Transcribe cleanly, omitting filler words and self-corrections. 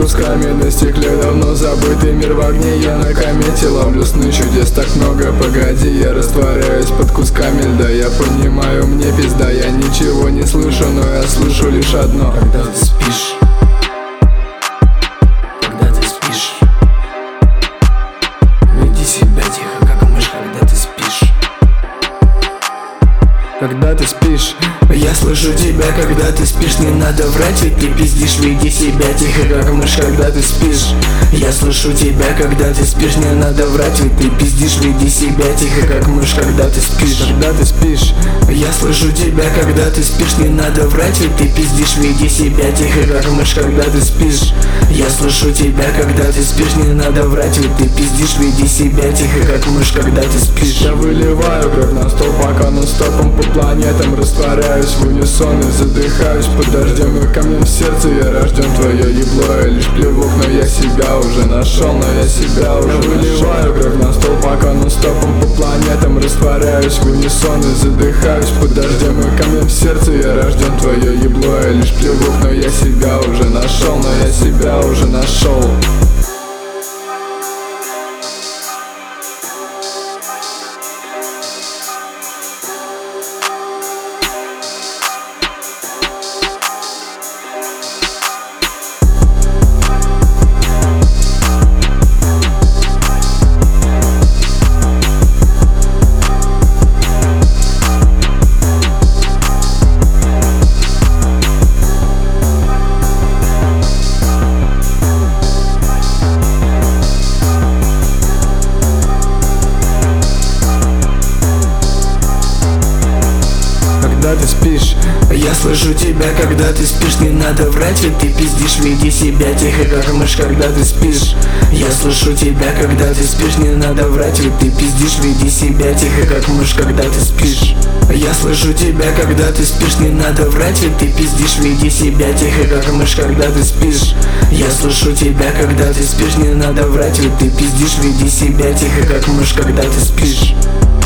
кусками на стекле. Давно забытый мир в огне, я на комете ловлю сны чудес. Так много, погоди, я растворяюсь под кусками льда. Я понимаю, мне пизда, я ничего не слышу, но я слышу лишь одно: когда ты спишь. Когда ты спишь. Веди себя тихо, как мышь, когда ты спишь. Когда ты спишь. Я слышу тебя, когда ты спишь, не надо врать, ведь ты пиздишь, веди себя тихо, как мышь, когда ты спишь. Я слышу тебя, когда ты спишь, не надо врать, ведь ты пиздишь, веди себя тихо, как мышь, когда ты спишь. Когда ты спишь. Я слышу тебя, когда ты спишь, не надо врать, ведь ты пиздишь, веди себя тихо, как мышь, когда ты спишь. Я слышу тебя, когда ты спишь, не надо врать, ведь ты пиздишь, веди себя тихо, как мышь, когда ты спишь. Я выливаю кровь на стол, пока нон-стопом по планетам растворяюсь в унисон и задыхаюсь под дождем и камнем в сердце. Я рожден, твое ебло, я лишь плевок, но я себя уже нашел, но я себя уже выливаю кровь на стол, пока нон-стопом по планетам растворяюсь в унисон и задыхаюсь под дождем и камнем в сердце. Я рожден, твое ебло, я лишь плевок, но я себя уже нашел, но я себя уже нашел. Когда ты спишь. Я слышу тебя, когда ты спишь, не надо врать, ведь ты пиздишь, веди себя тихо, как мышь, когда ты спишь. Я слышу тебя, когда ты спишь, не надо врать, ведь ты пиздишь, веди себя тихо, как мышь, когда ты спишь. Я слышу тебя, когда ты спишь, не надо врать, ведь ты пиздишь, веди себя тихо, как мышь, когда ты спишь. Я слышу тебя, когда ты спишь, не надо врать, ведь ты пиздишь, веди себя тихо, как мышь, когда ты спишь.